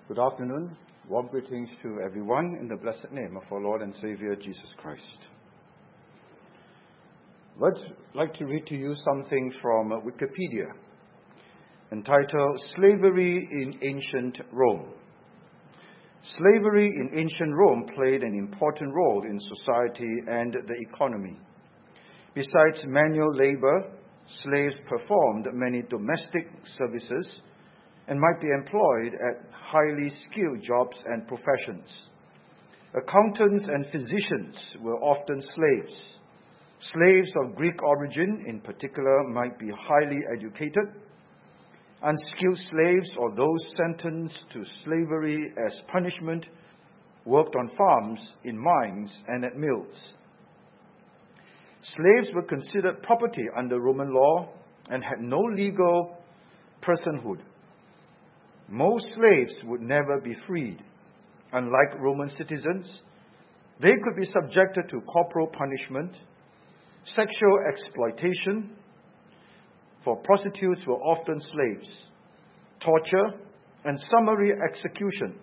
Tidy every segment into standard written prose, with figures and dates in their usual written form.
Good afternoon. Warm greetings to everyone in the blessed name of our Lord and Savior Jesus Christ. I'd like to read to you something from Wikipedia entitled Slavery in Ancient Rome. Slavery in ancient Rome played an important role in society and the economy. Besides manual labor, slaves performed many domestic services and might be employed at highly skilled jobs and professions. Accountants and physicians were often slaves. Slaves of Greek origin, in particular, might be highly educated. Unskilled slaves, or those sentenced to slavery as punishment, worked on farms, in mines, and at mills. Slaves were considered property under Roman law and had no legal personhood. Most slaves would never be freed. Unlike Roman citizens, they could be subjected to corporal punishment, sexual exploitation, for prostitutes were often slaves, torture, and summary execution.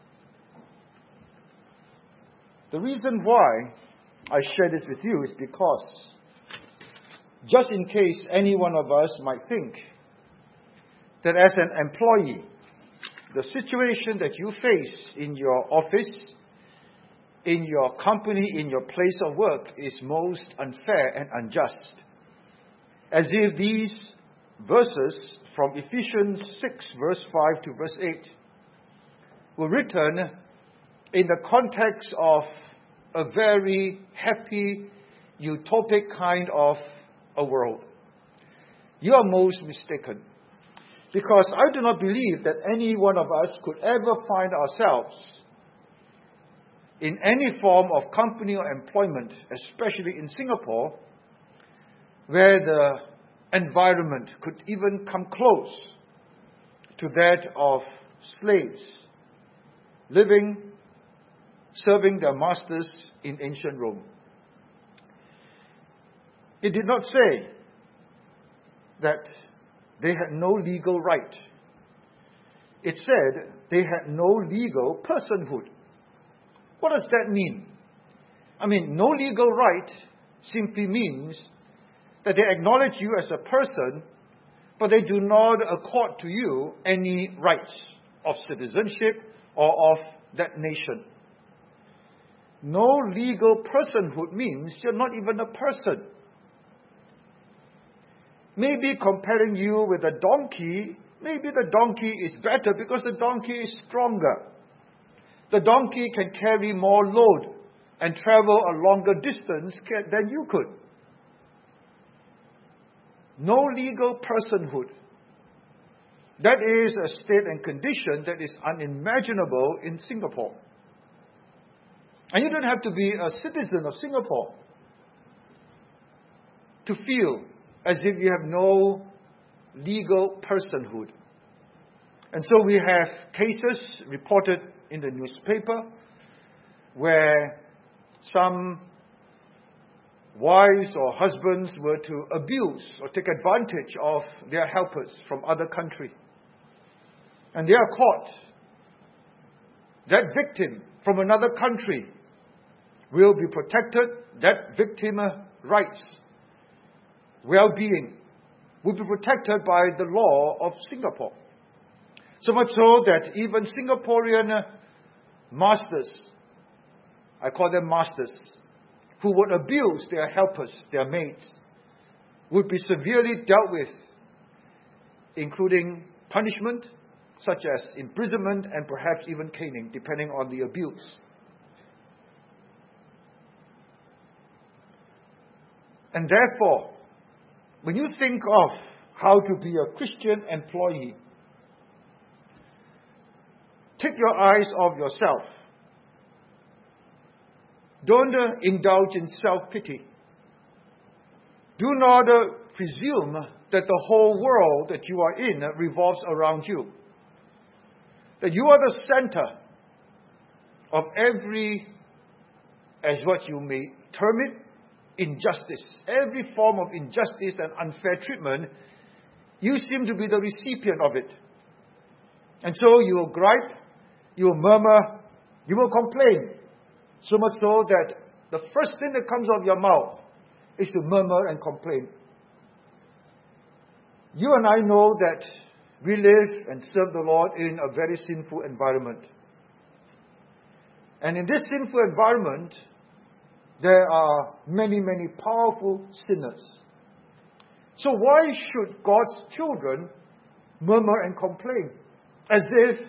The reason why I share this with you is because, just in case any one of us might think that as an employee, the situation that you face in your office, in your company, in your place of work is most unfair and unjust. As if these verses from Ephesians 6, verse 5 to verse 8 were written in the context of a very happy, utopic kind of a world. You are most mistaken. Because I do not believe that any one of us could ever find ourselves in any form of company or employment, especially in Singapore, where the environment could even come close to that of slaves living, serving their masters in ancient Rome. It did not say that they had no legal right. It said they had no legal personhood. What does that mean? No legal right simply means that they acknowledge you as a person, but they do not accord to you any rights of citizenship or of that nation. No legal personhood means you're not even a person. Maybe comparing you with a donkey, maybe the donkey is better because the donkey is stronger. The donkey can carry more load and travel a longer distance than you could. No legal personhood. That is a state and condition that is unimaginable in Singapore. And you don't have to be a citizen of Singapore to feel as if you have no legal personhood. And so we have cases reported in the newspaper where some wives or husbands were to abuse or take advantage of their helpers from other country. And they are caught. That victim from another country will be protected. That victim rights, well-being will be protected by the law of Singapore. So much so that even Singaporean masters, I call them masters, who would abuse their helpers, their maids, would be severely dealt with, including punishment such as imprisonment and perhaps even caning, depending on the abuse. And therefore, when you think of how to be a Christian employee, take your eyes off yourself. Don't indulge in self-pity. Do not presume that the whole world that you are in revolves around you. That you are the center of every, as what you may term it, injustice. Every form of injustice and unfair treatment, you seem to be the recipient of it. And so you will gripe, You will murmur, you will complain. So much so that the first thing that comes out of your mouth is to murmur and complain. You and I know that we live and serve the Lord in a very sinful environment. And in this sinful environment, there are many, many powerful sinners. So why should God's children murmur and complain? As if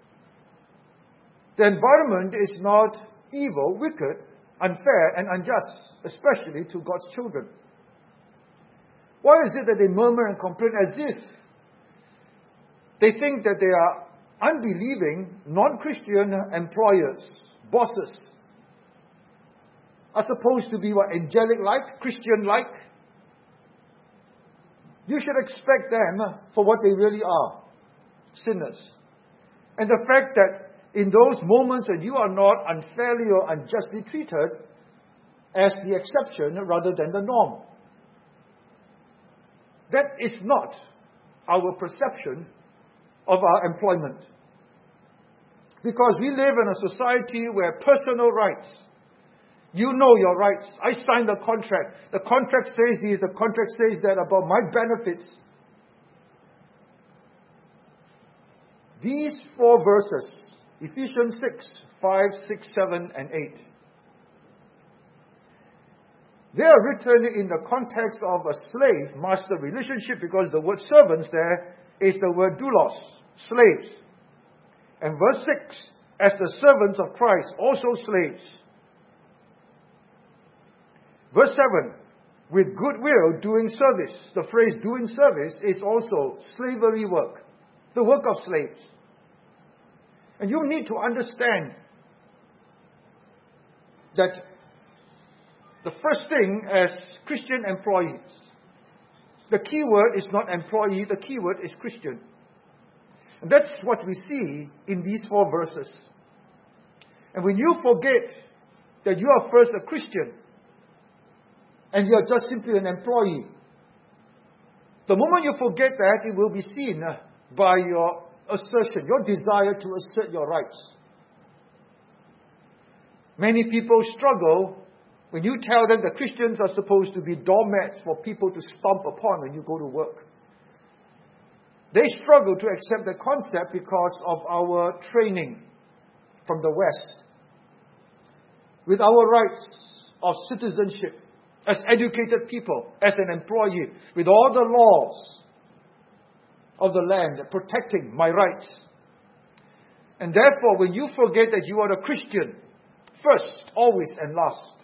the environment is not evil, wicked, unfair, and unjust, especially to God's children. Why is it that they murmur and complain as if they think that they are unbelieving, non-Christian employers, bosses, are supposed to be angelic-like, Christian-like? You should expect them for what they really are, sinners. And the fact that in those moments when you are not unfairly or unjustly treated as the exception rather than the norm. That is not our perception of our employment. Because we live in a society where personal rights, you know your rights. I signed a contract. The contract says this, the contract says that about my benefits. These 4 verses, Ephesians 6, 5, 6, 7, and 8. They are written in the context of a slave-master relationship because the word servants there is the word doulos, slaves. And verse 6, as the servants of Christ, also slaves. Verse 7, with goodwill doing service. The phrase doing service is also slavery work, the work of slaves. And you need to understand that the first thing as Christian employees, the key word is not employee, the key word is Christian. And that's what we see in these 4 verses. And when you forget that you are first a Christian, and you are just simply an employee, the moment you forget that, it will be seen by your assertion, your desire to assert your rights. Many people struggle when you tell them that Christians are supposed to be doormats for people to stomp upon when you go to work. They struggle to accept the concept because of our training from the West. With our rights of citizenship, as educated people, as an employee, with all the laws of the land protecting my rights. And therefore, when you forget that you are a Christian, first, always, and last,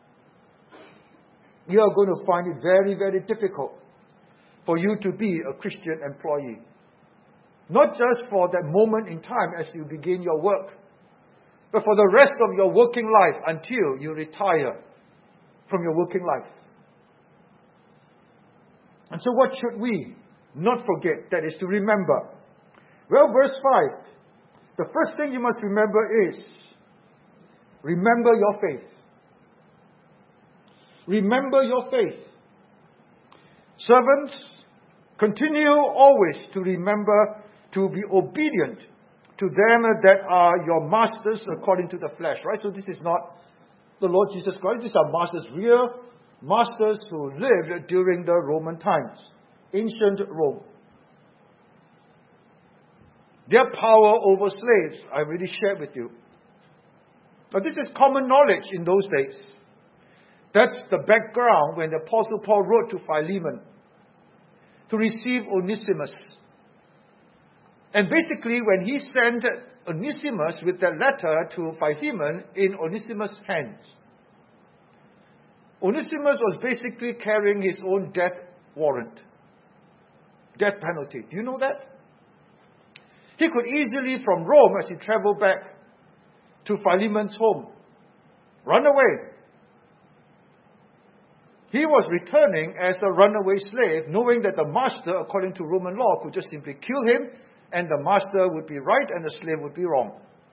you are going to find it very, very difficult for you to be a Christian employee. Not just for that moment in time as you begin your work, but for the rest of your working life until you retire from your working life. And so what should we not forget? That is to remember. Well, verse 5. The first thing you must remember is, remember your faith. Remember your faith. Servants, continue always to remember to be obedient to them that are your masters according to the flesh. Right? So this is not the Lord Jesus Christ. These are masters, real masters who lived during the Roman times. Ancient Rome. Their power over slaves, I already shared with you. Now this is common knowledge in those days. That's the background when the Apostle Paul wrote to Philemon to receive Onesimus. And basically when he sent Onesimus with the letter to Philemon in Onesimus' hands, Onesimus was basically carrying his own death warrant. Death penalty. Do you know that? He could easily, from Rome, as he traveled back to Philemon's home, run away. He was returning as a runaway slave, knowing that the master, according to Roman law, could just simply kill him, and the master would be right and the slave would be wrong.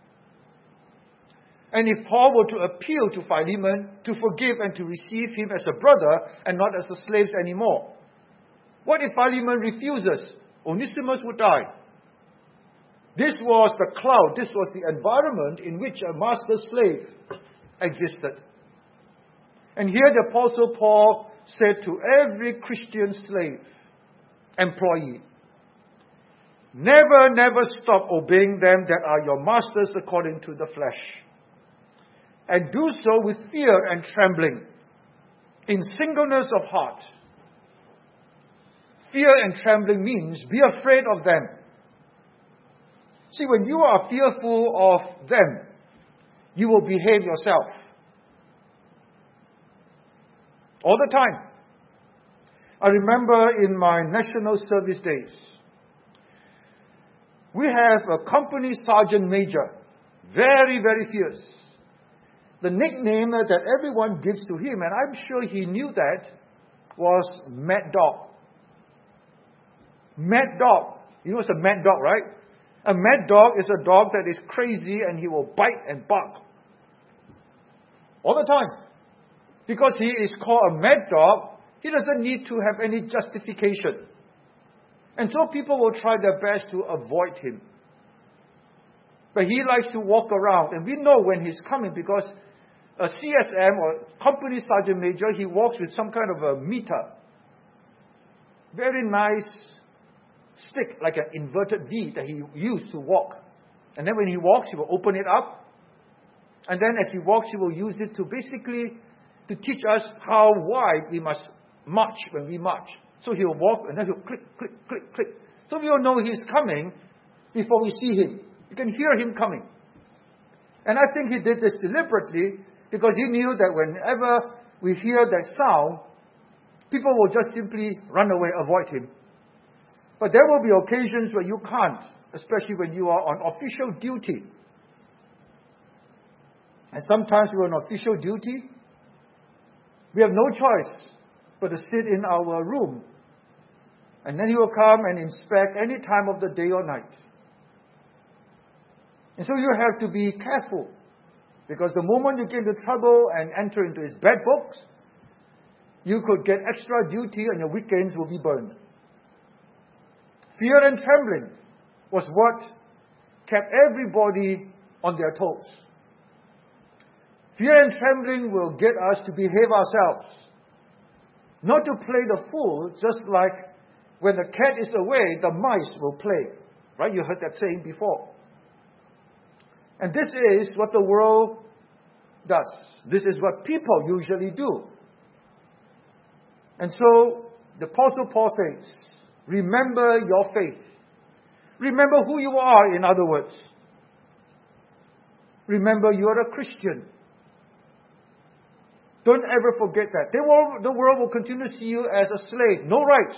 And if Paul were to appeal to Philemon to forgive and to receive him as a brother and not as a slave anymore, what if Philemon refuses? Onesimus would die. This was the cloud. This was the environment in which a master-slave existed. And here the Apostle Paul said to every Christian slave, employee, never, never stop obeying them that are your masters according to the flesh. And do so with fear and trembling, in singleness of heart. Fear and trembling means be afraid of them. See, when you are fearful of them, you will behave yourself. All the time. I remember in my national service days, we have a company sergeant major, very, very fierce. The nickname that everyone gives to him, and I'm sure he knew that, was Mad Dog. Mad Dog. You know what's a mad dog, right? A mad dog is a dog that is crazy and he will bite and bark. All the time. Because he is called a mad dog, he doesn't need to have any justification. And so people will try their best to avoid him. But he likes to walk around. And we know when he's coming because a CSM or company sergeant major, he walks with some kind of a meter. Very nice stick, like an inverted V that he used to walk. And then when he walks, he will open it up. And then as he walks, he will use it to basically to teach us how wide we must march when we march. So he'll walk and then he'll click, click, click, click. So we all know he's coming before we see him. You can hear him coming. And I think he did this deliberately because he knew that whenever we hear that sound, people will just simply run away, avoid him. But there will be occasions where you can't, especially when you are on official duty. And sometimes we're on official duty. We have no choice but to sit in our room. And then he will come and inspect any time of the day or night. And so you have to be careful. Because the moment you get into trouble and enter into his bad books, you could get extra duty and your weekends will be burned. Fear and trembling was what kept everybody on their toes. Fear and trembling will get us to behave ourselves. Not to play the fool, just like when the cat is away, the mice will play. Right? You heard that saying before. And this is what the world does. This is what people usually do. And so, the Apostle Paul says, remember your faith. Remember who you are, in other words. Remember you are a Christian. Don't ever forget that. The world will continue to see you as a slave. No right.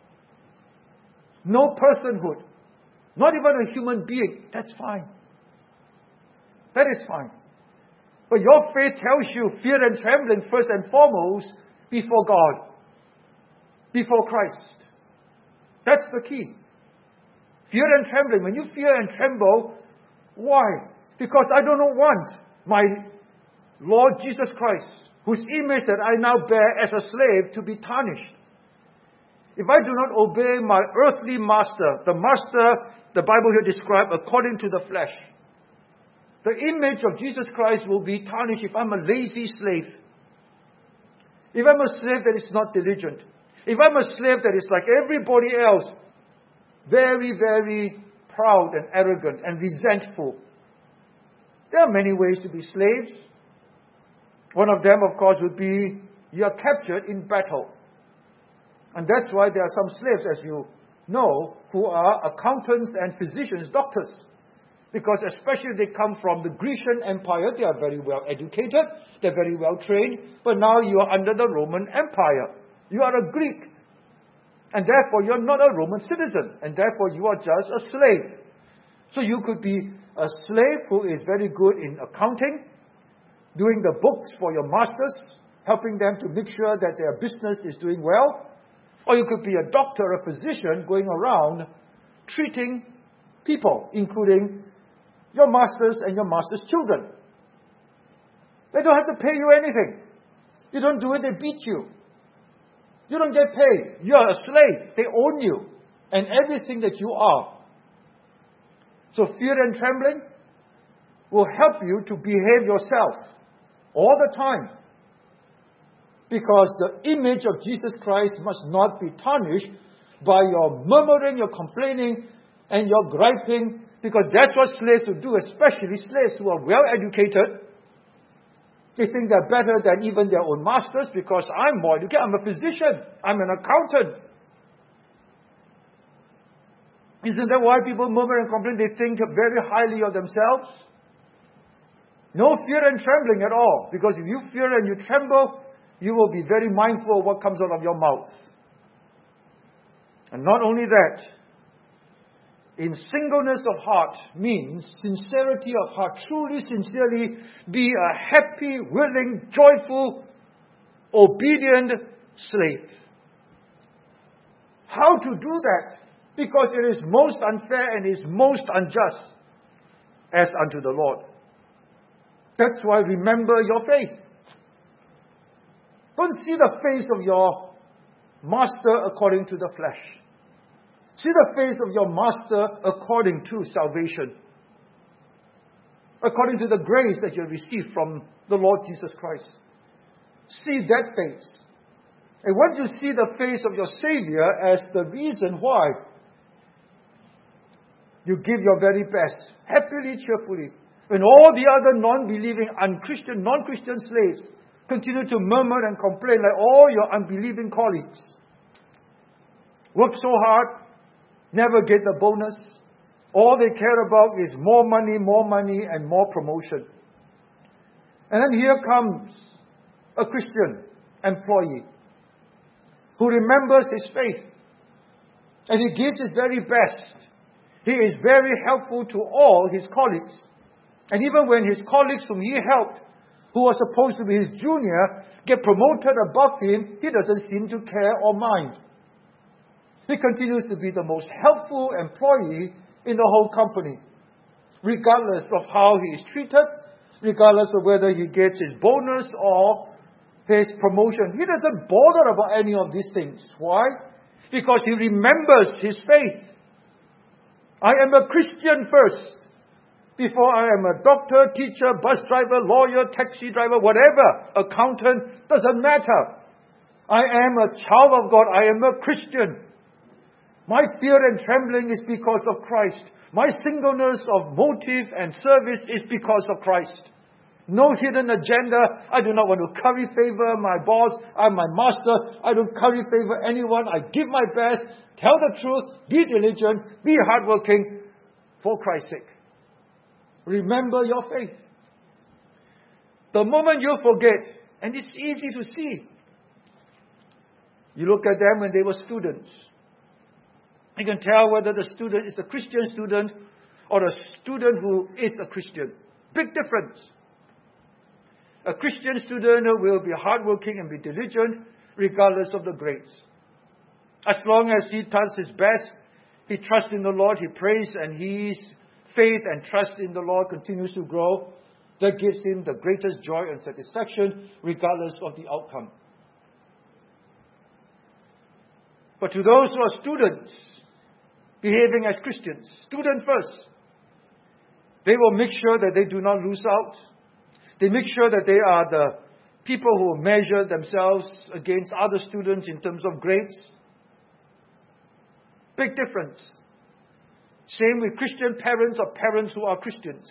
No personhood. Not even a human being. That's fine. That is fine. But your faith tells you fear and trembling first and foremost before God. Before Christ. That's the key. Fear and trembling. When you fear and tremble, why? Because I do not want my Lord Jesus Christ, whose image that I now bear as a slave, to be tarnished. If I do not obey my earthly master, the master the Bible here describes according to the flesh, the image of Jesus Christ will be tarnished if I'm a lazy slave. If I'm a slave that is not diligent. If I'm a slave that is like everybody else, very, very proud and arrogant and resentful. There are many ways to be slaves. One of them, of course, would be you are captured in battle. And that's why there are some slaves, as you know, who are accountants and physicians, doctors. Because especially they come from the Grecian Empire, they are very well educated, they're very well trained, but now you are under the Roman Empire. You are a Greek. And therefore you're not a Roman citizen. And therefore you are just a slave. So you could be a slave who is very good in accounting, doing the books for your masters, helping them to make sure that their business is doing well. Or you could be a doctor, a physician, going around treating people, including your masters and your masters' children. They don't have to pay you anything. You don't do it, they beat you. You don't get paid. You're a slave. They own you and everything that you are. So fear and trembling will help you to behave yourself all the time. Because the image of Jesus Christ must not be tarnished by your murmuring, your complaining, and your griping. Because that's what slaves will do, especially slaves who are well educated. They think they're better than even their own masters because I'm more educated. I'm a physician. I'm an accountant. Isn't that why people murmur and complain? They think very highly of themselves. No fear and trembling at all. Because if you fear and you tremble, you will be very mindful of what comes out of your mouth. And not only that, in singleness of heart means sincerity of heart. Truly, sincerely be a happy, willing, joyful, obedient slave. How to do that? Because it is most unfair and is most unjust as unto the Lord. That's why remember your faith. Don't see the face of your master according to the flesh. See the face of your master according to salvation. According to the grace that you have received from the Lord Jesus Christ. See that face. And once you see the face of your Savior as the reason why, you give your very best, happily, cheerfully. When all the other non-believing, unchristian, non-Christian slaves continue to murmur and complain like all your unbelieving colleagues. Work so hard, never get the bonus. All they care about is more money, and more promotion. And then here comes a Christian employee who remembers his faith. And he gives his very best. He is very helpful to all his colleagues. And even when his colleagues whom he helped, who was supposed to be his junior, get promoted above him, he doesn't seem to care or mind. He continues to be the most helpful employee in the whole company, regardless of how he is treated, regardless of whether he gets his bonus or his promotion. He doesn't bother about any of these things. Why? Because he remembers his faith. I am a Christian first, before I am a doctor, teacher, bus driver, lawyer, taxi driver, whatever, accountant, doesn't matter. I am a child of God. I am a Christian. My fear and trembling is because of Christ. My singleness of motive and service is because of Christ. No hidden agenda. I do not want to curry favor my boss. I'm my master. I don't curry favor anyone. I give my best. Tell the truth. Be diligent. Be hardworking for Christ's sake. Remember your faith. The moment you forget, and it's easy to see. You look at them when they were students. You can tell whether the student is a Christian student or a student who is a Christian. Big difference. A Christian student will be hardworking and be diligent regardless of the grades. As long as he does his best, he trusts in the Lord, he prays, and his faith and trust in the Lord continues to grow. That gives him the greatest joy and satisfaction regardless of the outcome. But to those who are students, behaving as Christians, student first, they will make sure that they do not lose out. They make sure that they are the people who measure themselves against other students in terms of grades. Big difference. Same with Christian parents or parents who are Christians.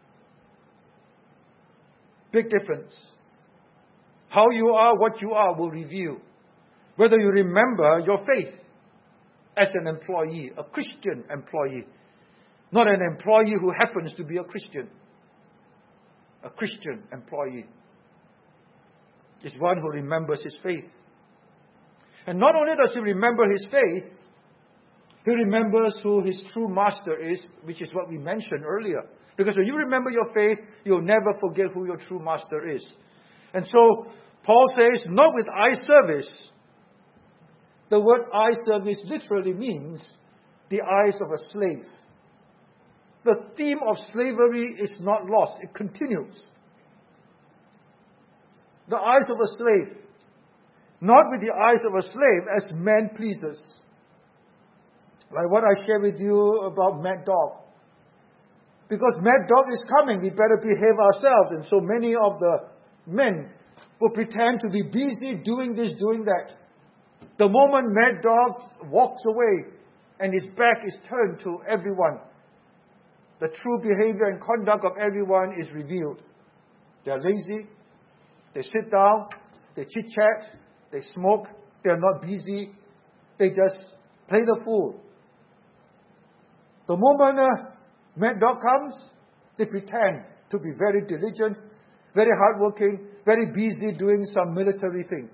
Big difference. How you are, what you are will reveal whether you remember your faith as an employee, a Christian employee. Not an employee who happens to be a Christian. A Christian employee is one who remembers his faith. And not only does he remember his faith, he remembers who his true master is, which is what we mentioned earlier. Because when you remember your faith, you'll never forget who your true master is. And so, Paul says, not with eye service. The word eye service literally means the eyes of a slave. The theme of slavery is not lost. It continues. The eyes of a slave. Not with the eyes of a slave as man pleases. Like what I shared with you about Mad Dog. Because Mad Dog is coming, we better behave ourselves. And so many of the men will pretend to be busy doing this, doing that. The moment Mad Dog walks away and his back is turned to everyone, the true behavior and conduct of everyone is revealed. They are lazy, they sit down, they chit-chat, they smoke, they are not busy, they just play the fool. The moment Mad Dog comes, they pretend to be very diligent, very hardworking, very busy doing some military thing.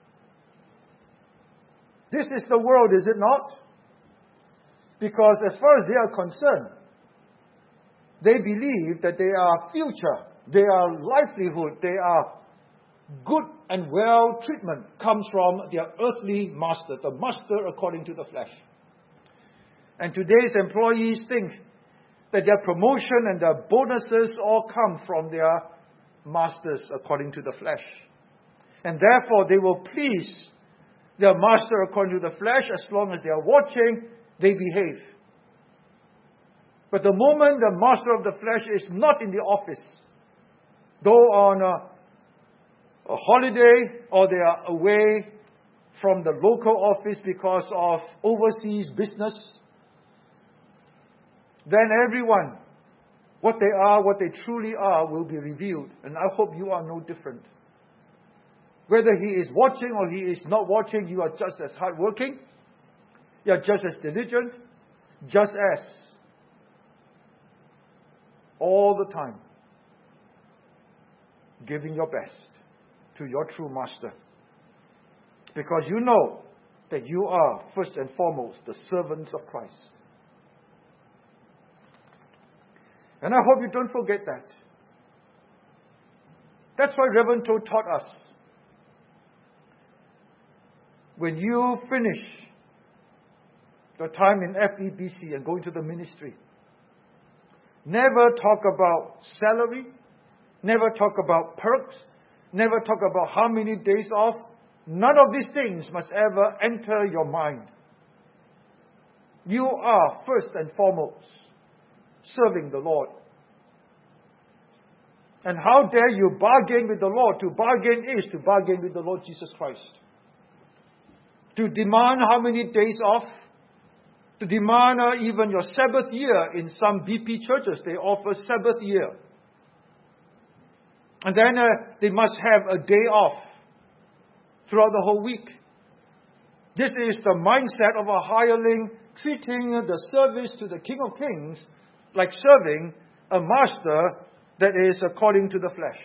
This is the world, is it not? Because as far as they are concerned, they believe that their future, their livelihood, their good and well treatment comes from their earthly master, the master according to the flesh. And today's employees think that their promotion and their bonuses all come from their masters according to the flesh. And therefore they will please their master according to the flesh. As long as they are watching, they behave. But the moment the master of the flesh is not in the office, though on a holiday or they are away from the local office because of overseas business, then everyone, what they are, what they truly are, will be revealed. And I hope you are no different. Whether he is watching or he is not watching, you are just as hardworking, you are just as diligent, just as all the time giving your best to your true master. Because you know that you are, first and foremost, the servants of Christ. And I hope you don't forget that. That's why Reverend Toh taught us. When you finish your time in FEBC and go into the ministry, never talk about salary, never talk about perks, never talk about how many days off. None of these things must ever enter your mind. You are, first and foremost, serving the Lord. And how dare you bargain with the Lord? To bargain is to bargain with the Lord Jesus Christ. To demand how many days off, to demand even your Sabbath year. In some BP churches, they offer Sabbath year. And then they must have a day off throughout the whole week. This is the mindset of a hireling, treating the service to the King of Kings like serving a master that is according to the flesh.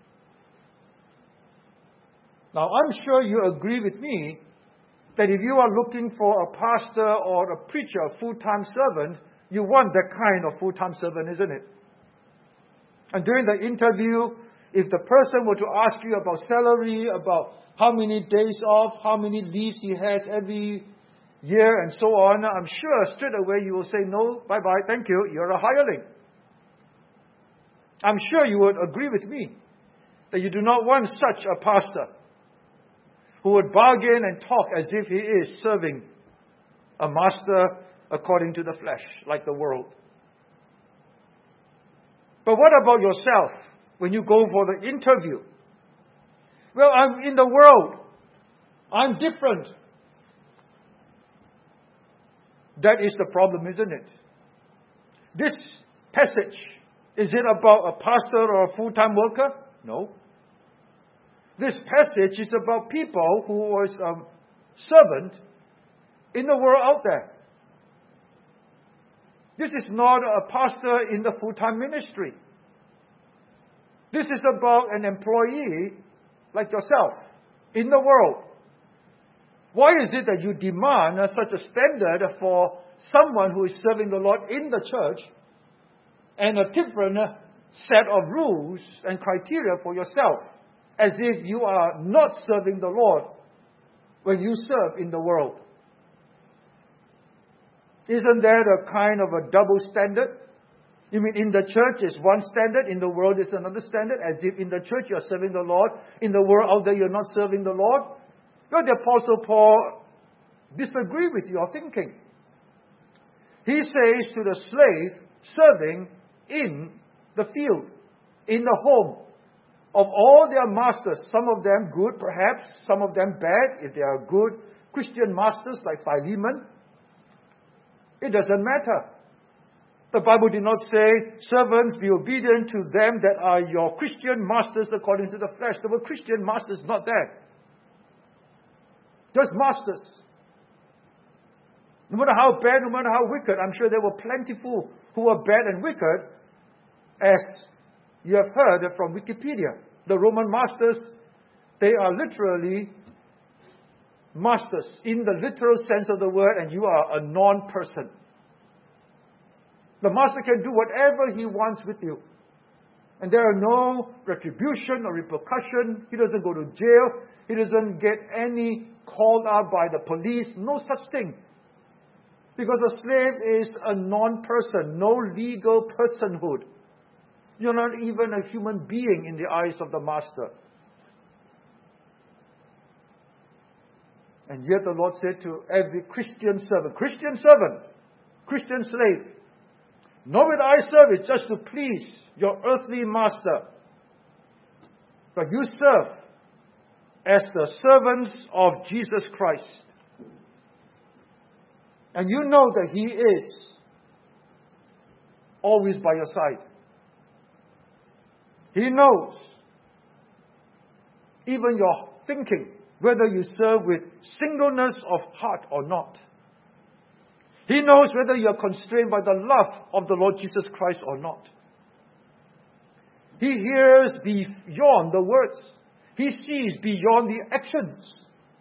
Now, I'm sure you agree with me that if you are looking for a pastor or a preacher, a full-time servant, you want that kind of full-time servant, isn't it? And during the interview, if the person were to ask you about salary, about how many days off, how many leaves he has every year, and so on, I'm sure straight away you will say, no, bye-bye, thank you, you're a hireling. I'm sure you would agree with me that you do not want such a pastor who would bargain and talk as if he is serving a master according to the flesh, like the world. But what about yourself when you go for the interview? Well, I'm in the world. I'm different. That is the problem, isn't it? This passage, is it about a pastor or a full-time worker? No. This passage is about people who was a servant in the world out there. This is not a pastor in the full-time ministry. This is about an employee like yourself in the world. Why is it that you demand such a standard for someone who is serving the Lord in the church and a different set of rules and criteria for yourself, as if you are not serving the Lord when you serve in the world? Isn't that a kind of a double standard? You mean in the church is one standard, in the world is another standard, as if in the church you are serving the Lord, in the world out there you're not serving the Lord? Well, the Apostle Paul disagrees with your thinking. He says to the slave serving in the field, in the home, of all their masters, some of them good perhaps, some of them bad, if they are good Christian masters like Philemon, it doesn't matter. The Bible did not say, servants, be obedient to them that are your Christian masters according to the flesh. The word Christian masters, not that. Just masters. No matter how bad, no matter how wicked, I'm sure there were plentiful who were bad and wicked, as you have heard from Wikipedia. The Roman masters, they are literally masters in the literal sense of the word, and you are a non-person. The master can do whatever he wants with you. And there are no retribution or repercussion. He doesn't go to jail. He doesn't get any called out by the police. No such thing. Because a slave is a non-person, no legal personhood. You're not even a human being in the eyes of the master. And yet the Lord said to every Christian servant, Christian slave, nor will I serve it just to please your earthly master, but you serve as the servants of Jesus Christ. And you know that He is always by your side. He knows even your thinking, whether you serve with singleness of heart or not. He knows whether you are constrained by the love of the Lord Jesus Christ or not. He hears beyond the words. He sees beyond the actions.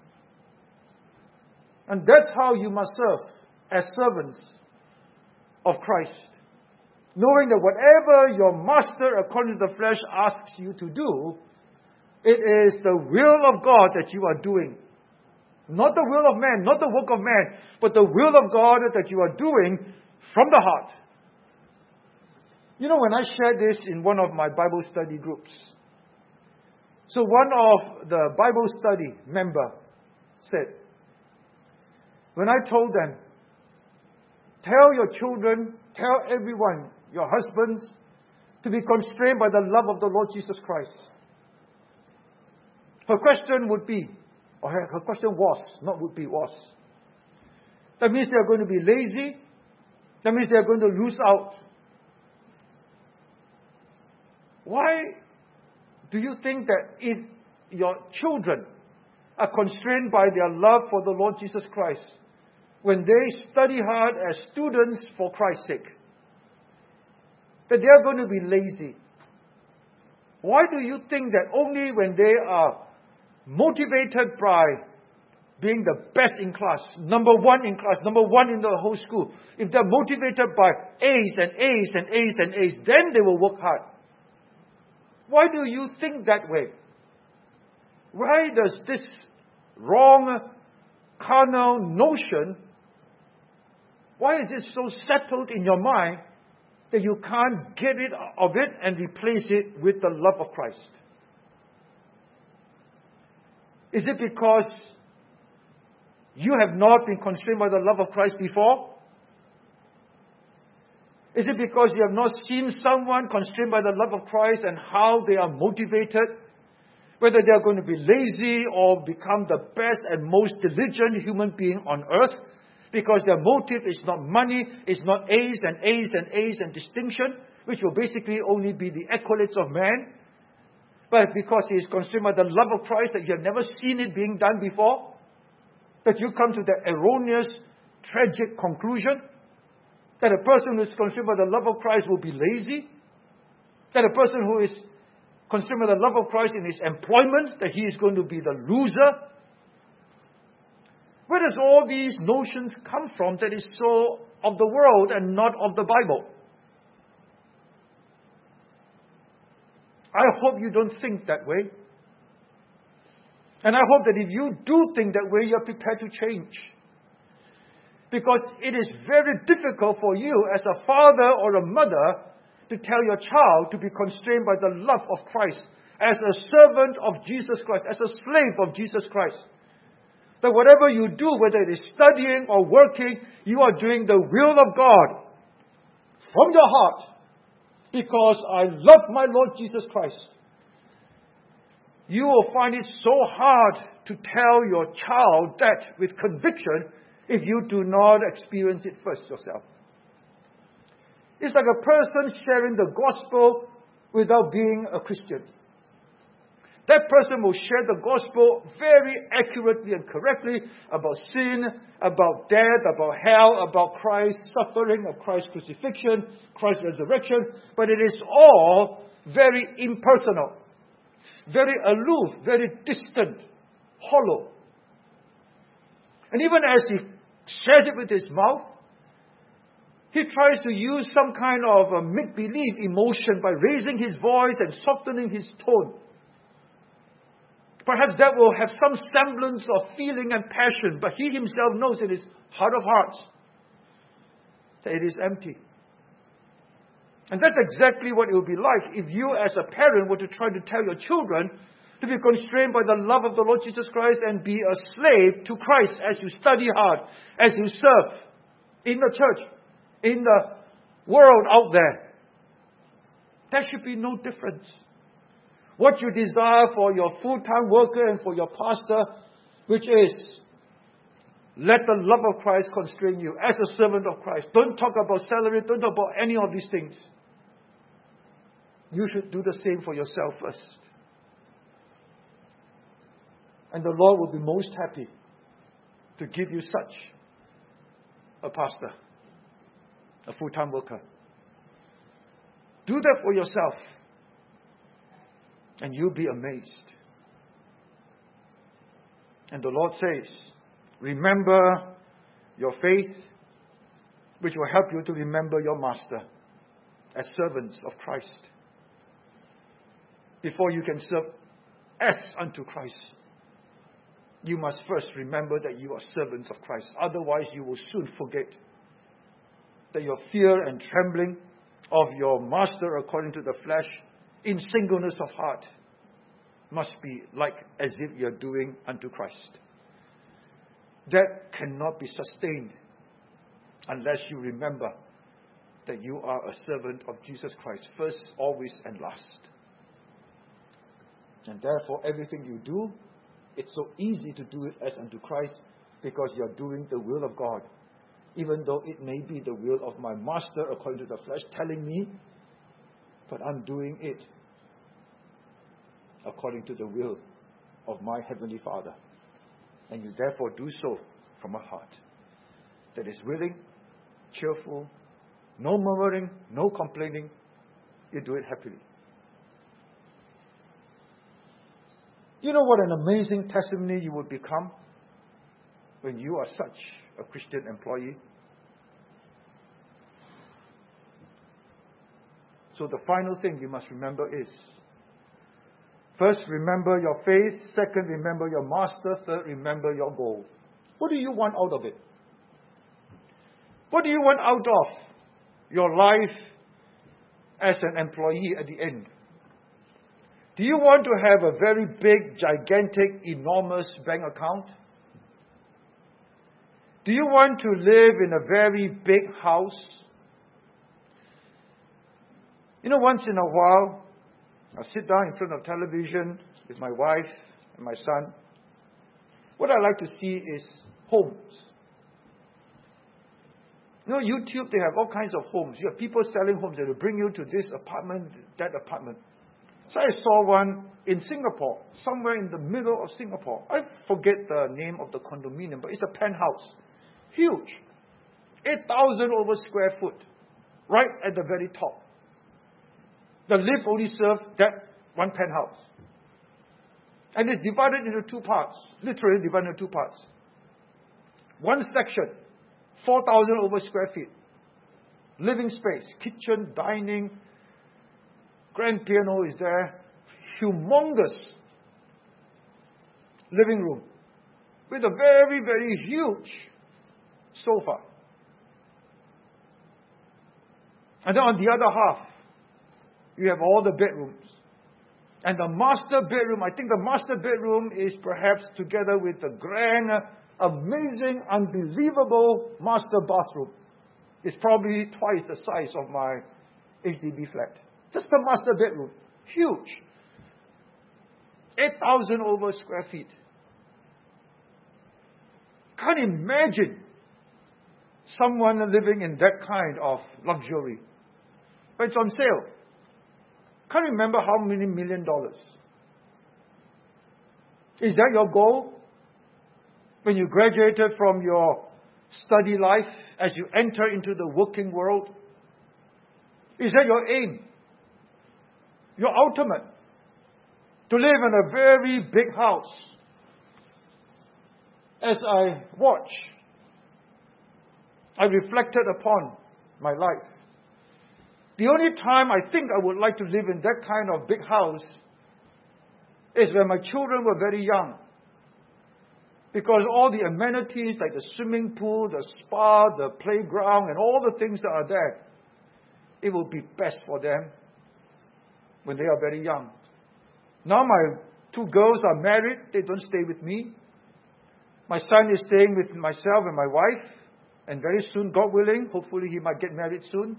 And that's how you must serve as servants of Christ. Knowing that whatever your master according to the flesh asks you to do, it is the will of God that you are doing. Not the will of man, not the work of man, but the will of God that you are doing from the heart. You know, when I shared this in one of my Bible study groups, so one of the Bible study member said, when I told them, tell your children, tell everyone, your husbands, to be constrained by the love of the Lord Jesus Christ. Her question would be, or her question was, not would be, was. That means they are going to be lazy. That means they are going to lose out. Why do you think that if your children are constrained by their love for the Lord Jesus Christ, when they study hard as students for Christ's sake, that they are going to be lazy? Why do you think that only when they are motivated by being the best in class, number one in class, number one in the whole school, if they're motivated by A's and A's and A's and A's, then they will work hard? Why do you think that way? Why does this wrong carnal notion, why is it so settled in your mind that you can't get rid of it and replace it with the love of Christ? Is it because you have not been constrained by the love of Christ before? Is it because you have not seen someone constrained by the love of Christ and how they are motivated? Whether they are going to be lazy or become the best and most diligent human being on earth, because their motive is not money, it's not A's and A's and A's and distinction, which will basically only be the accolades of man. But because he is constrained by the love of Christ, that you have never seen it being done before, that you come to the erroneous, tragic conclusion that a person who is constrained by the love of Christ will be lazy, that a person who is constrained by the love of Christ in his employment, that he is going to be the loser. Where does all these notions come from that is so of the world and not of the Bible? I hope you don't think that way. And I hope that if you do think that way, you are prepared to change. Because it is very difficult for you as a father or a mother to tell your child to be constrained by the love of Christ, as a servant of Jesus Christ, as a slave of Jesus Christ. That whatever you do, whether it is studying or working, you are doing the will of God from your heart. because I love my Lord Jesus Christ. You will find it so hard to tell your child that with conviction if you do not experience it first yourself. It's like a person sharing the gospel without being a Christian. That person will share the gospel very accurately and correctly about sin, about death, about hell, about Christ's suffering, of Christ's crucifixion, Christ's resurrection. But it is all very impersonal, very aloof, very distant, hollow. And even as he shares it with his mouth, he tries to use some kind of a make-believe emotion by raising his voice and softening his tone. Perhaps that will have some semblance of feeling and passion, but he himself knows in his heart of hearts that it is empty. And that's exactly what it will be like if you as a parent were to try to tell your children to be constrained by the love of the Lord Jesus Christ and be a slave to Christ as you study hard, as you serve in the church, in the world out there. There should be no difference. What you desire for your full-time worker and for your pastor, which is, let the love of Christ constrain you as a servant of Christ. Don't talk about salary, don't talk about any of these things. You should do the same for yourself first. And the Lord will be most happy to give you such a pastor, a full-time worker. Do that for yourself. And you'll be amazed. And the Lord says, remember your faith, which will help you to remember your master as servants of Christ. Before you can serve as unto Christ, you must first remember that you are servants of Christ. Otherwise, you will soon forget that your fear and trembling of your master according to the flesh in singleness of heart must be like as if you're doing unto Christ. That cannot be sustained unless you remember that you are a servant of Jesus Christ, first, always, and last. And therefore, everything you do, it's so easy to do it as unto Christ because you're doing the will of God. Even though it may be the will of my master according to the flesh telling me, but I'm doing it according to the will of my Heavenly Father. And you therefore do so from a heart that is willing, cheerful, no murmuring, no complaining. You do it happily. You know what an amazing testimony you will become when you are such a Christian employee? So the final thing you must remember is, first, remember your faith. Second, remember your master. Third, remember your goal. What do you want out of it? What do you want out of your life as an employee at the end? Do you want to have a very big, gigantic, enormous bank account? Do you want to live in a very big house? You know, once in a while, I sit down in front of television with my wife and my son. What I like to see is homes. You know, YouTube, they have all kinds of homes. You have people selling homes that will bring you to this apartment, that apartment. So I saw one in Singapore, somewhere in the middle of Singapore. I forget the name of the condominium, but it's a penthouse. Huge. 8,000 over square foot. Right at the very top. The lift only serves that one penthouse. And it's divided into two parts. Literally divided into two parts. One section, 4,000 over square feet. Living space, kitchen, dining, grand piano is there. Humongous living room. With a very, very huge sofa. And then on the other half, you have all the bedrooms. And the master bedroom, I think the master bedroom is perhaps together with the grand, amazing, unbelievable master bathroom. It's probably twice the size of my HDB flat. Just the master bedroom. Huge. 8,000 over square feet. Can't imagine someone living in that kind of luxury. But it's on sale. Can't remember how many $1 million. Is that your goal? When you graduated from your study life, as you enter into the working world? Is that your aim? Your ultimate? To live in a very big house. As I watch, I reflected upon my life. The only time I think I would like to live in that kind of big house is when my children were very young. Because all the amenities like the swimming pool, the spa, the playground, and all the things that are there, it will be best for them when they are very young. Now my 2 girls are married. They don't stay with me. My son is staying with myself and my wife. And very soon, God willing, hopefully he might get married soon.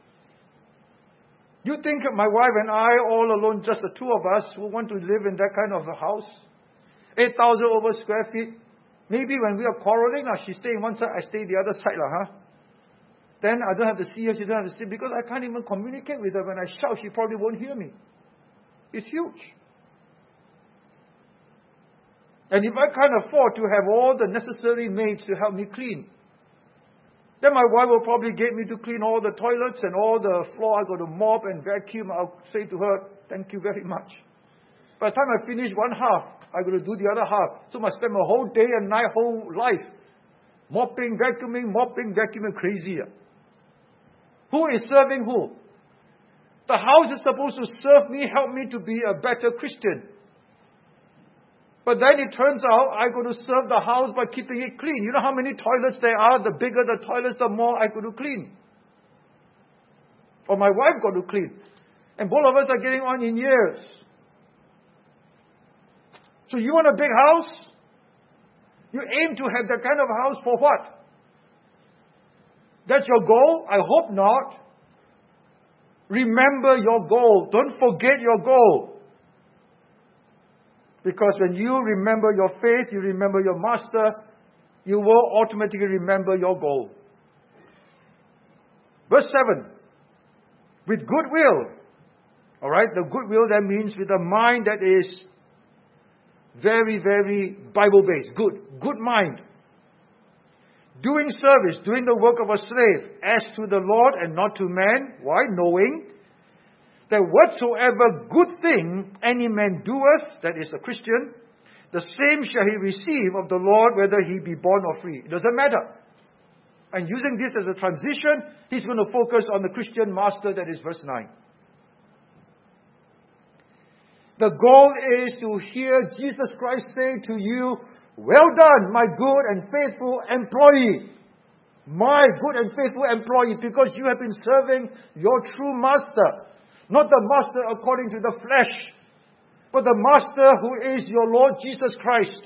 You think my wife and I, all alone, just the 2 of us, who want to live in that kind of a house? 8,000 over square feet. Maybe when we are quarreling, she stay in one side, I stay the other side. Then I don't have to see her, she don't have to see, because I can't even communicate with her. When I shout, she probably won't hear me. It's huge. And if I can't afford to have all the necessary maids to help me clean, then my wife will probably get me to clean all the toilets and all the floor. I got to mop and vacuum. I'll say to her, thank you very much. By the time I finish one half, I got to do the other half. So I spend my whole day and night, whole life, mopping, vacuuming, crazy. Who is serving who? The house is supposed to serve me, help me to be a better Christian. But then it turns out I got to serve the house by keeping it clean. You know how many toilets there are? The bigger the toilets, the more I got to clean. Or my wife got to clean. And both of us are getting on in years. So you want a big house? You aim to have that kind of house for what? That's your goal? I hope not. Remember your goal. Don't forget your goal. Because when you remember your faith, you remember your master, you will automatically remember your goal. Verse 7. With goodwill. Alright, the goodwill, that means with a mind that is very, very Bible-based. Good mind. Doing service, doing the work of a slave, as to the Lord and not to man. Why? Knowing that whatsoever good thing any man doeth, that is a Christian, the same shall he receive of the Lord, whether he be born or free. It doesn't matter. And using this as a transition, he's going to focus on the Christian master, that is verse 9. The goal is to hear Jesus Christ say to you, well done, my good and faithful employee. My good and faithful employee, because you have been serving your true master. Not the master according to the flesh, but the master who is your Lord Jesus Christ.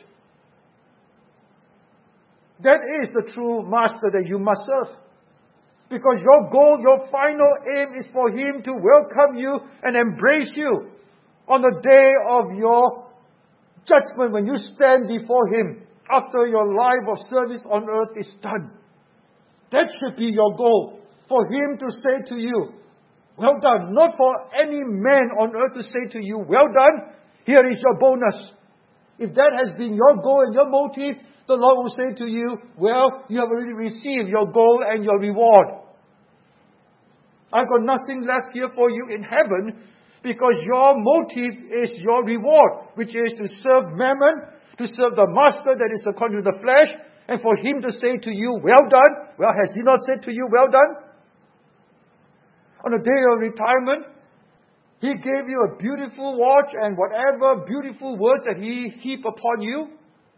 That is the true master that you must serve. Because your goal, your final aim is for him to welcome you and embrace you on the day of your judgment, when you stand before him after your life of service on earth is done. That should be your goal. For him to say to you, well done. Not for any man on earth to say to you, well done, here is your bonus. If that has been your goal and your motive, the Lord will say to you, well, you have already received your goal and your reward. I've got nothing left here for you in heaven, because your motive is your reward, which is to serve Mammon, to serve the master that is according to the flesh, and for him to say to you, well done. Well, has he not said to you, well done? On the day of retirement, he gave you a beautiful watch and whatever beautiful words that he heaped upon you.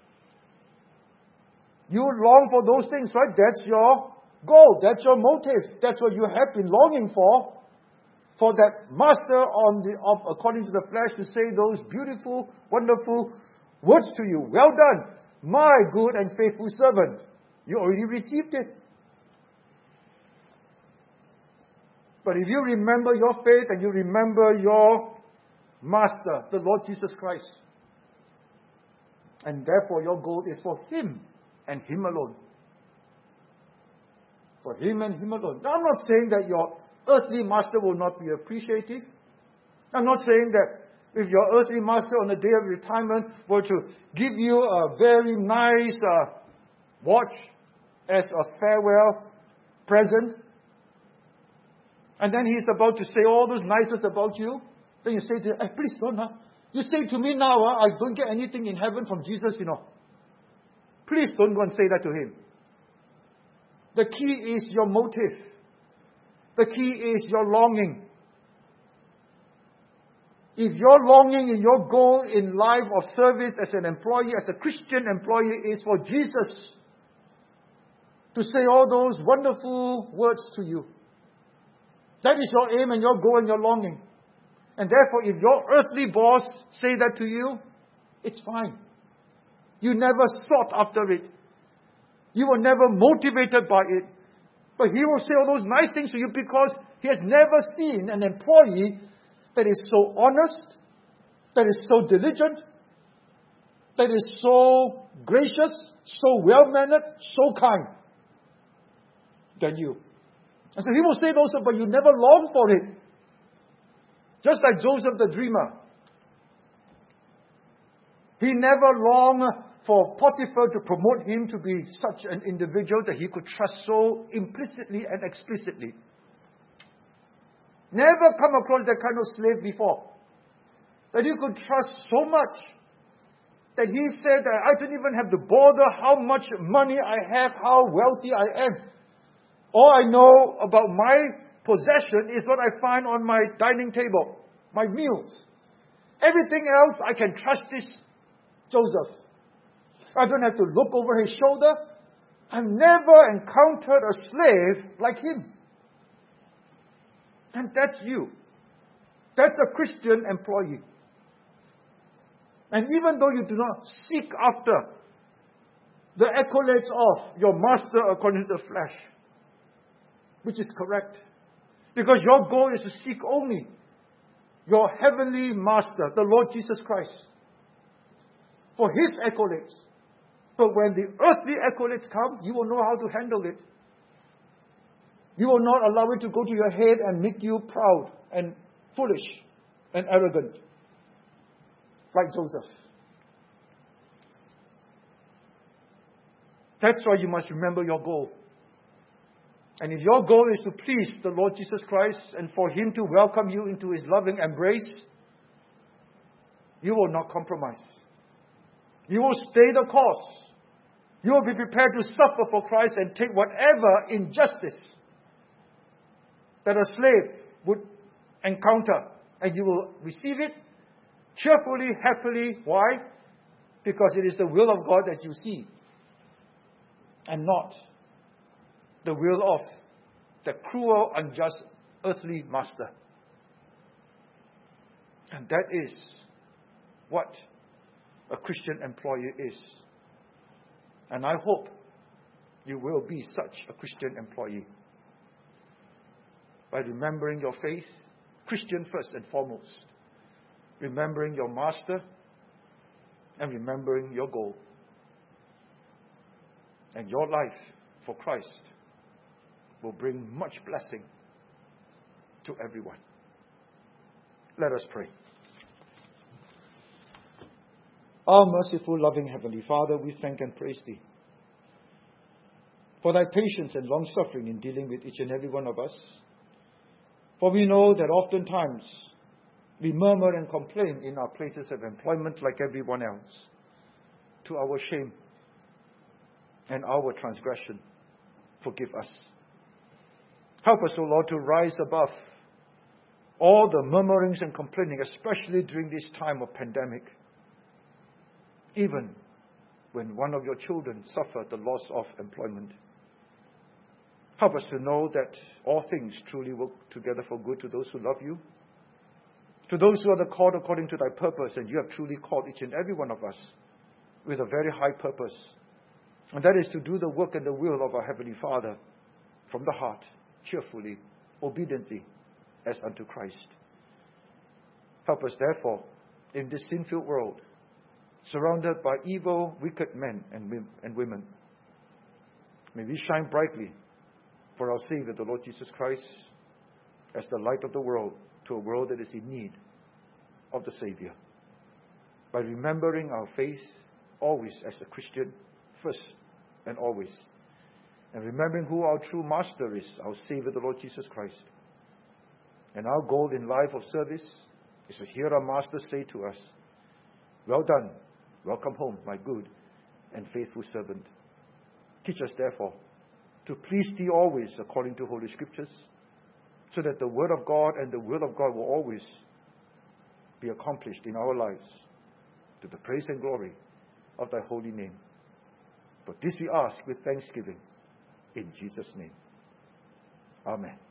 You long for those things, right? That's your goal. That's your motive. That's what you have been longing for. For that master according to the flesh to say those beautiful, wonderful words to you. Well done, my good and faithful servant. You already received it. But if you remember your faith and you remember your Master, the Lord Jesus Christ, and therefore your goal is for Him and Him alone. For Him and Him alone. Now, I'm not saying that your earthly master will not be appreciative. I'm not saying that if your earthly master on the day of retirement were to give you a very nice watch as a farewell present, and then he's about to say all those nices about you, then you say to him, please don't. You say to me now, I don't get anything in heaven from Jesus, Please don't go and say that to him. The key is your motive. The key is your longing. If your longing and your goal in life of service as an employee, as a Christian employee, is for Jesus to say all those wonderful words to you, that is your aim and your goal and your longing. And therefore, if your earthly boss say that to you, it's fine. You never sought after it. You were never motivated by it. But he will say all those nice things to you because he has never seen an employee that is so honest, that is so diligent, that is so gracious, so well-mannered, so kind than you. And so he will say those, but you never long for it. Just like Joseph the dreamer. He never longed for Potiphar to promote him to be such an individual that he could trust so implicitly and explicitly. Never come across that kind of slave before. That you could trust so much that he said that I don't even have to bother how much money I have, how wealthy I am. All I know about my possession is what I find on my dining table, my meals. Everything else, I can trust this Joseph. I don't have to look over his shoulder. I've never encountered a slave like him. And that's you. That's a Christian employee. And even though you do not seek after the accolades of your master according to the flesh, which is correct, because your goal is to seek only your heavenly master, the Lord Jesus Christ, for his accolades. But when the earthly accolades come, you will know how to handle it. You will not allow it to go to your head and make you proud and foolish and arrogant, like Joseph. That's why you must remember your goal. And if your goal is to please the Lord Jesus Christ and for Him to welcome you into His loving embrace, you will not compromise. You will stay the course. You will be prepared to suffer for Christ and take whatever injustice that a slave would encounter. And you will receive it cheerfully, happily. Why? Because it is the will of God that you see, and not the will of the cruel, unjust, earthly master. And that is what a Christian employee is. And I hope you will be such a Christian employee. By remembering your faith, Christian first and foremost. Remembering your master and remembering your goal. And your life for Christ will bring much blessing to everyone. Let us pray. Our merciful, loving Heavenly Father, we thank and praise Thee for Thy patience and long-suffering in dealing with each and every one of us. For we know that oftentimes we murmur and complain in our places of employment like everyone else, to our shame and our transgression. Forgive us. Help us, O Lord, to rise above all the murmurings and complaining, especially during this time of pandemic. Even when one of your children suffered the loss of employment. Help us to know that all things truly work together for good to those who love you, to those who are called according to thy purpose, and you have truly called each and every one of us with a very high purpose. And that is to do the work and the will of our Heavenly Father from the heart, cheerfully, obediently, as unto Christ. Help us, therefore, in this sin-filled world, surrounded by evil, wicked men and women. May we shine brightly for our Savior, the Lord Jesus Christ, as the light of the world to a world that is in need of the Savior. By remembering our faith always as a Christian, first and always. And remembering who our true Master is, our Savior, the Lord Jesus Christ. And our goal in life of service is to hear our Master say to us, "Well done, welcome home, my good and faithful servant." Teach us, therefore, to please Thee always according to Holy Scriptures, so that the Word of God and the will of God will always be accomplished in our lives, to the praise and glory of Thy holy name. For this we ask with thanksgiving, in Jesus' name. Amen.